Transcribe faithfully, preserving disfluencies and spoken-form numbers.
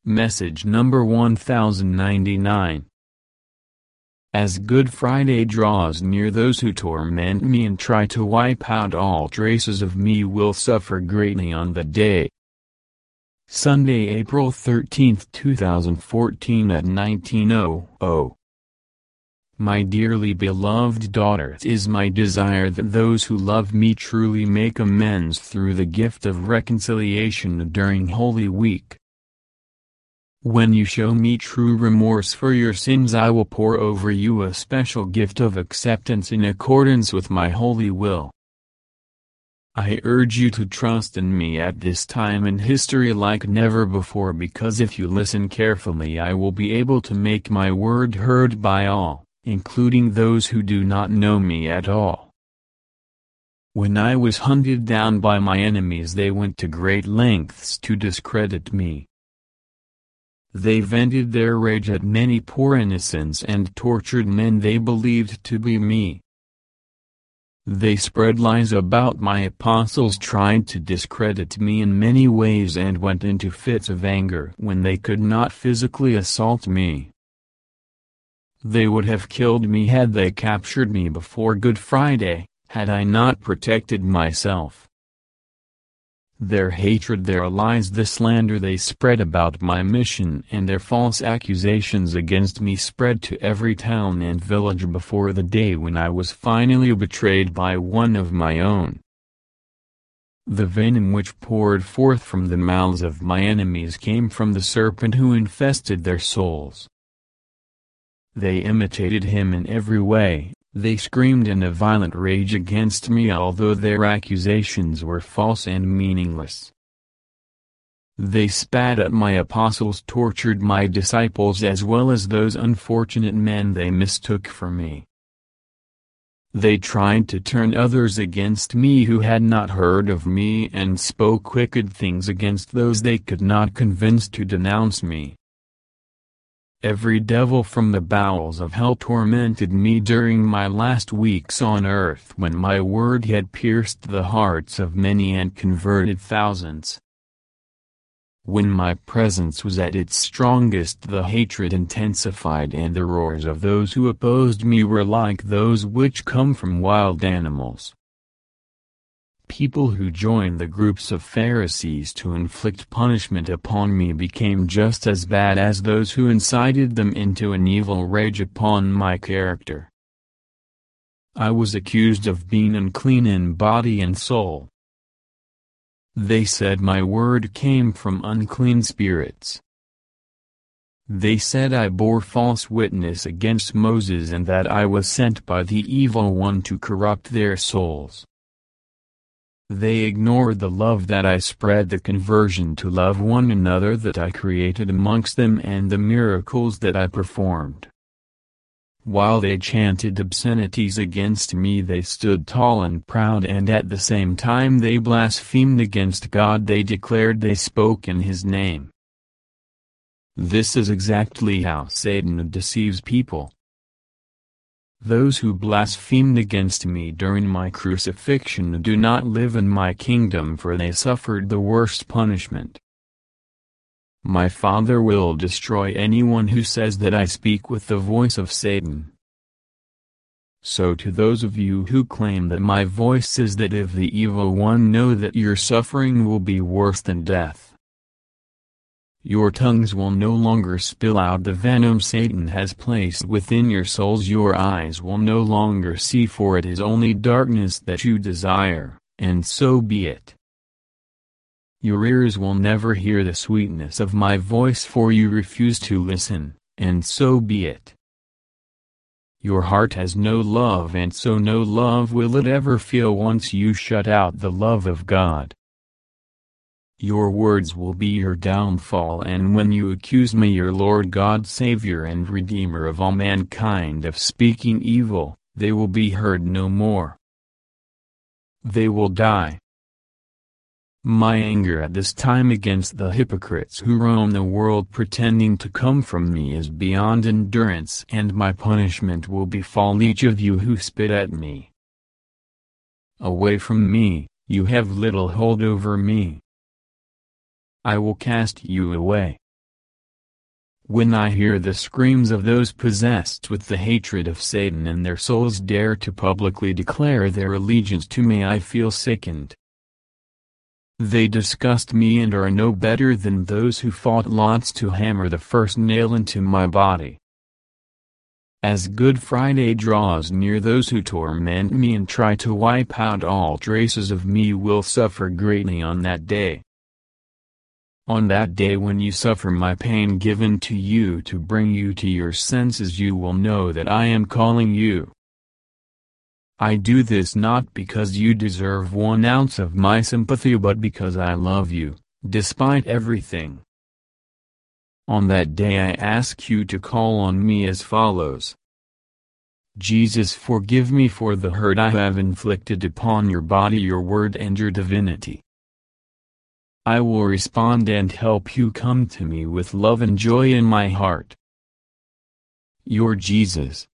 Message number one thousand ninety-nine. As Good Friday draws near, those who torment me and try to wipe out all traces of me will suffer greatly on that day. Sunday, April thirteenth two thousand fourteen at nineteen hundred. My dearly beloved daughter, it is my desire that those who love me truly make amends through the gift of reconciliation during Holy Week. When you show me true remorse for your sins, I will pour over you a special gift of acceptance in accordance with my holy will. I urge you to trust in me at this time in history like never before, because if you listen carefully I will be able to make my word heard by all, including those who do not know me at all. When I was hunted down by my enemies, they went to great lengths to discredit me. They vented their rage at many poor innocents and tortured men they believed to be me. They spread lies about my apostles, tried to discredit me in many ways, and went into fits of anger when they could not physically assault me. They would have killed me had they captured me before Good Friday, had I not protected myself. Their hatred, their lies, the slander they spread about my mission, and their false accusations against me spread to every town and village before the day when I was finally betrayed by one of my own. The venom which poured forth from the mouths of my enemies came from the serpent who infested their souls. They imitated him in every way. They screamed in a violent rage against me, although their accusations were false and meaningless. They spat at my apostles, tortured my disciples as well as those unfortunate men they mistook for me. They tried to turn others against me who had not heard of me, and spoke wicked things against those they could not convince to denounce me. Every devil from the bowels of hell tormented me during my last weeks on earth, when my word had pierced the hearts of many and converted thousands. When my presence was at its strongest, the hatred intensified, and the roars of those who opposed me were like those which come from wild animals. People who joined the groups of Pharisees to inflict punishment upon me became just as bad as those who incited them into an evil rage upon my character. I was accused of being unclean in body and soul. They said my word came from unclean spirits. They said I bore false witness against Moses, and that I was sent by the evil one to corrupt their souls. They ignored the love that I spread, the conversion to love one another that I created amongst them, and the miracles that I performed. While they chanted obscenities against me, they stood tall and proud, and at the same time they blasphemed against God. They declared they spoke in His name. This is exactly how Satan deceives people. Those who blasphemed against me during my crucifixion do not live in my kingdom, for they suffered the worst punishment. My Father will destroy anyone who says that I speak with the voice of Satan. So to those of you who claim that my voice is that of the evil one, know that your suffering will be worse than death. Your tongues will no longer spill out the venom Satan has placed within your souls. Your eyes will no longer see, for it is only darkness that you desire, and so be it. Your ears will never hear the sweetness of my voice, for you refuse to listen, and so be it. Your heart has no love, and so no love will it ever feel once you shut out the love of God. Your words will be your downfall, and when you accuse me, your Lord God, Savior and Redeemer of all mankind, of speaking evil, they will be heard no more. They will die. My anger at this time against the hypocrites who roam the world pretending to come from me is beyond endurance, and my punishment will befall each of you who spit at me. Away from me, you have little hold over me. I will cast you away. When I hear the screams of those possessed with the hatred of Satan and their souls dare to publicly declare their allegiance to me, I feel sickened. They disgust me and are no better than those who fought lots to hammer the first nail into my body. As Good Friday draws near, those who torment me and try to wipe out all traces of me will suffer greatly on that day. On that day when you suffer my pain given to you to bring you to your senses, you will know that I am calling you. I do this not because you deserve one ounce of my sympathy, but because I love you, despite everything. On that day I ask you to call on me as follows. Jesus, forgive me for the hurt I have inflicted upon your body, your word, and your divinity. I will respond and help you come to me with love and joy in my heart. Your Jesus.